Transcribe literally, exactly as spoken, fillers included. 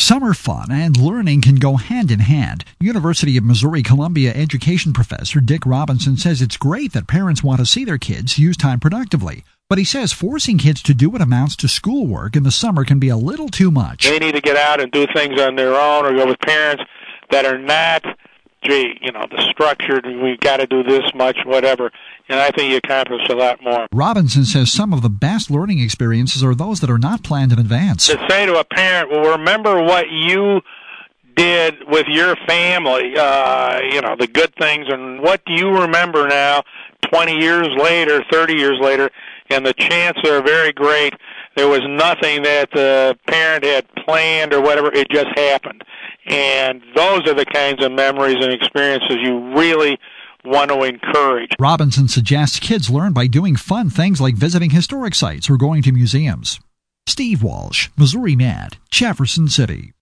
Summer fun and learning can go hand in hand. University of Missouri-Columbia education professor Dick Robinson says it's great that parents want to see their kids use time productively. But he says forcing kids to do what amounts to schoolwork in the summer can be a little too much. They need to get out and do things on their own or go with parents that are not, gee, you know, the structured, we've got to do this much, whatever. And I think you accomplish a lot more. Robinson says some of the best learning experiences are those that are not planned in advance. To say to a parent, well, remember what you did with your family, uh, you know, the good things, and what do you remember now, twenty years later, thirty years later, and the chances are very great there was nothing that the parent had planned or whatever, it just happened. And those are the kinds of memories and experiences you really want to encourage. Robinson suggests kids learn by doing fun things like visiting historic sites or going to museums. Steve Walsh, Missouri Mad, Jefferson City.